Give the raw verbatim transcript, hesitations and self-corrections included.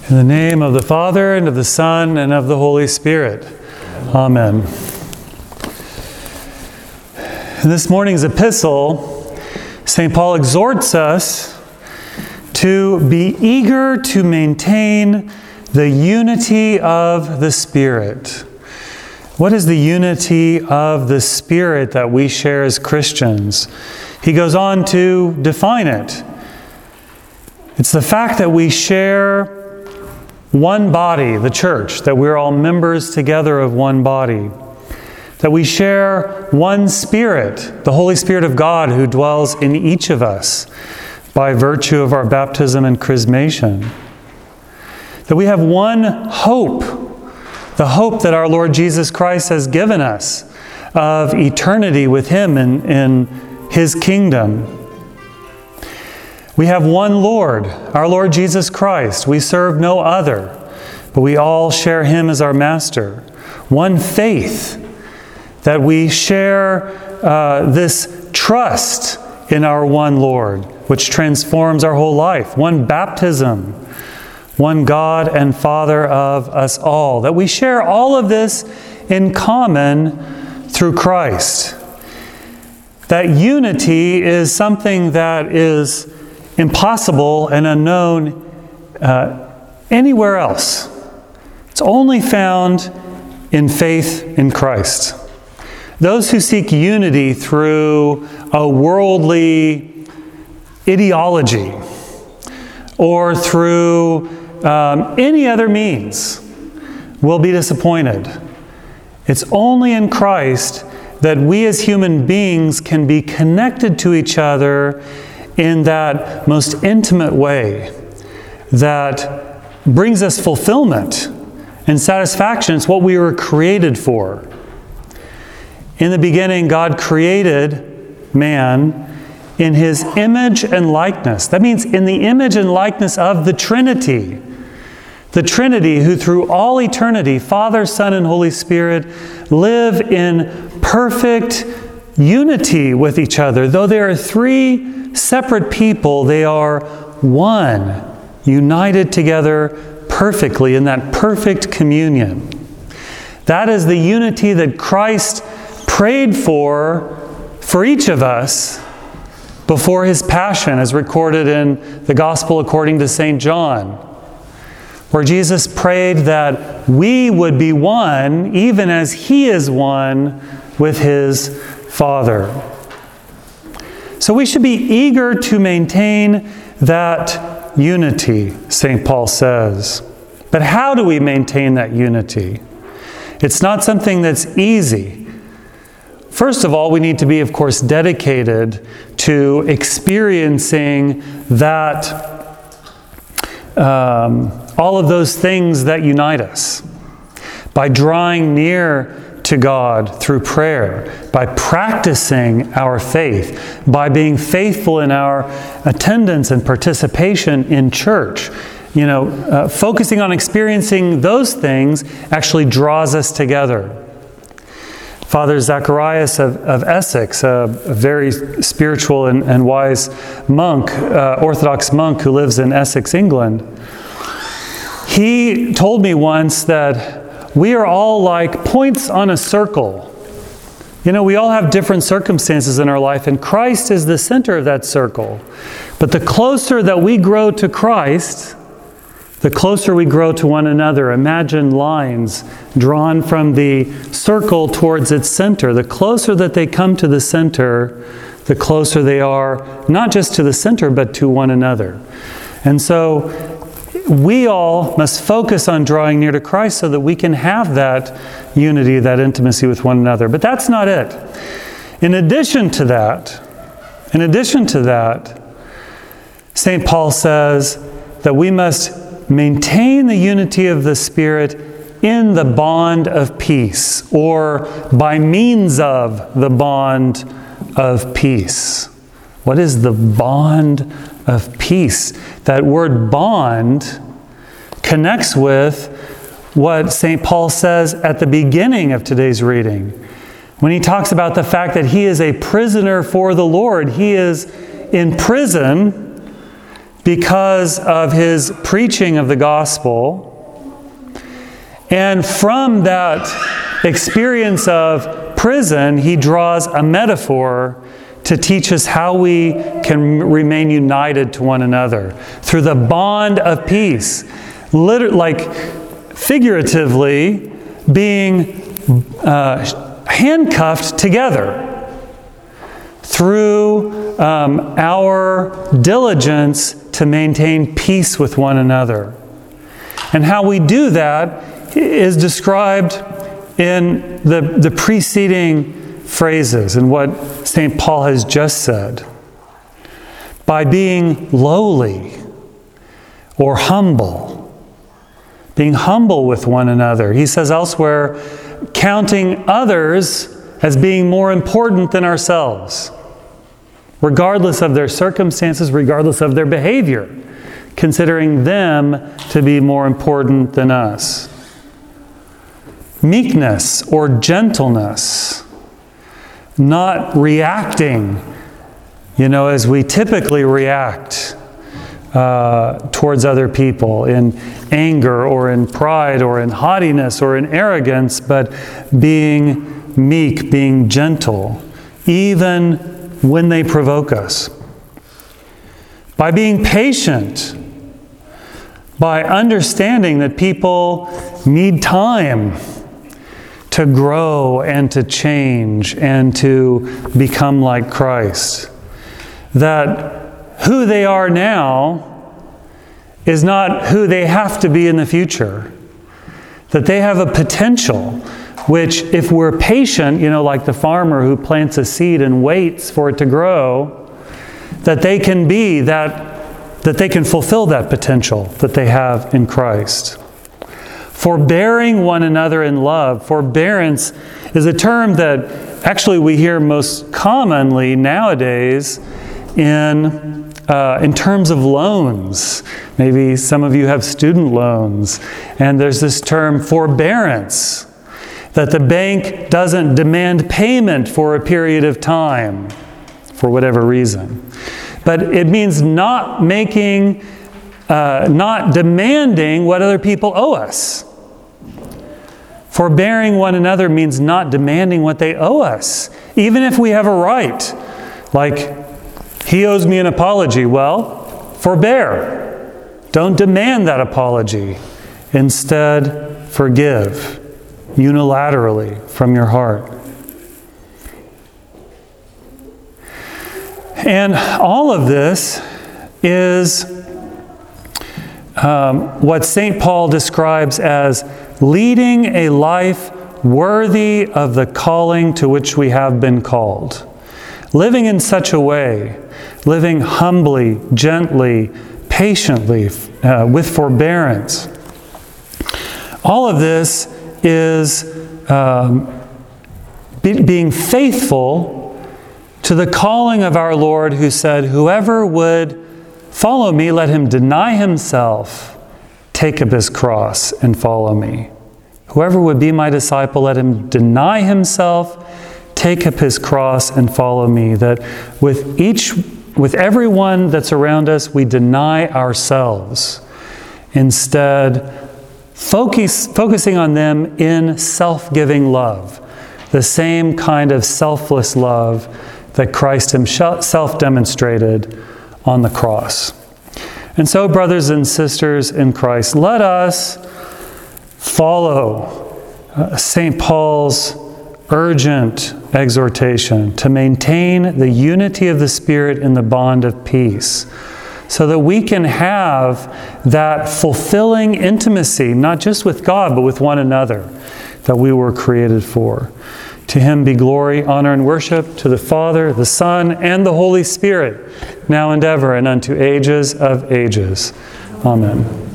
In the name of the Father, and of the Son, and of the Holy Spirit. Amen. In this morning's epistle, Saint Paul exhorts us to be eager to maintain the unity of the Spirit. What is the unity of the Spirit that we share as Christians? He goes on to define it. It's the fact that we share one body, the church, that we're all members together of one body, that we share one Spirit, the Holy Spirit of God who dwells in each of us by virtue of our baptism and chrismation, that we have one hope, the hope that our Lord Jesus Christ has given us of eternity with Him in, in His kingdom. We have one Lord, our Lord Jesus Christ. We serve no other, but we all share Him as our Master. One faith, that we share uh, this trust in our one Lord, which transforms our whole life. One baptism, one God and Father of us all. That we share all of this in common through Christ. That unity is something that is impossible and unknown uh, anywhere else. It's only found in faith in Christ. Those who seek unity through a worldly ideology or through um, any other means will be disappointed. It's only in Christ that we as human beings can be connected to each other in that most intimate way that brings us fulfillment and satisfaction. It's what we were created for. In the beginning, God created man in His image and likeness. That means in the image and likeness of the Trinity. The Trinity who through all eternity, Father, Son, and Holy Spirit, live in perfect unity with each other. Though there are three separate people, they are one, united together perfectly in that perfect communion. That is the unity that Christ prayed for for each of us before His passion, as recorded in the Gospel according to Saint John, where Jesus prayed that we would be one even as He is one with His Father. So we should be eager to maintain that unity, Saint Paul says. But how do we maintain that unity? It's not something that's easy. First of all, we need to be, of course, dedicated to experiencing that, um, all of those things that unite us. By drawing near to God through prayer, by practicing our faith, by being faithful in our attendance and participation in church. You know, uh, focusing on experiencing those things actually draws us together. Father Zacharias of, of Essex, a, a very spiritual and, and wise monk, uh, Orthodox monk who lives in Essex, England, he told me once that we are all like points on a circle. You know, we all have different circumstances in our life, and Christ is the center of that circle. But the closer that we grow to Christ, the closer we grow to one another. Imagine lines drawn from the circle towards its center. The closer that they come to the center, the closer they are, not just to the center, but to one another. And so we all must focus on drawing near to Christ so that we can have that unity, that intimacy with one another. But that's not it. In addition to that, in addition to that, Saint Paul says that we must maintain the unity of the Spirit in the bond of peace, or by means of the bond of peace. What is the bond of peace? That word bond connects with what Saint Paul says at the beginning of today's reading. When he talks about the fact that he is a prisoner for the Lord, he is in prison because of his preaching of the gospel. And from that experience of prison, he draws a metaphor to teach us how we can remain united to one another through the bond of peace. Literally, like figuratively, being uh, handcuffed together through um, our diligence to maintain peace with one another. And how we do that is described in the, the preceding phrases and what Saint Paul has just said. By being lowly or humble, being humble with one another. He says elsewhere, counting others as being more important than ourselves, regardless of their circumstances, regardless of their behavior, considering them to be more important than us. Meekness or gentleness, not reacting, you know, as we typically react uh, towards other people in anger or in pride or in haughtiness or in arrogance, but being meek, being gentle, even when they provoke us. By being patient, by understanding that people need time to grow and to change and to become like Christ. That who they are now is not who they have to be in the future. That they have a potential, which if we're patient, you know, like the farmer who plants a seed and waits for it to grow, that they can be that, that they can fulfill that potential that they have in Christ. Forbearing one another in love. Forbearance is a term that actually we hear most commonly nowadays in, uh, in terms of loans. Maybe some of you have student loans, and there's this term forbearance, that the bank doesn't demand payment for a period of time, for whatever reason. But it means not making, uh, not demanding what other people owe us. Forbearing one another means not demanding what they owe us, even if we have a right. Like, he owes me an apology. Well, forbear. Don't demand that apology. Instead, forgive unilaterally from your heart. And all of this is um, what Saint Paul describes as leading a life worthy of the calling to which we have been called. Living in such a way, living humbly, gently, patiently, uh, with forbearance. All of this is um, be, being faithful to the calling of our Lord, who said, "Whoever would follow me, let him deny himself, take up his cross, and follow me." Whoever would be my disciple, let him deny himself, take up his cross, and follow me. That with each, with everyone that's around us, we deny ourselves. Instead, focus, focusing on them in self-giving love. The same kind of selfless love that Christ himself demonstrated on the cross. And so, brothers and sisters in Christ, let us follow uh, Saint Paul's urgent exhortation to maintain the unity of the Spirit in the bond of peace, so that we can have that fulfilling intimacy, not just with God, but with one another, that we were created for. To him be glory, honor, and worship, to the Father, the Son, and the Holy Spirit, now and ever, and unto ages of ages. Amen.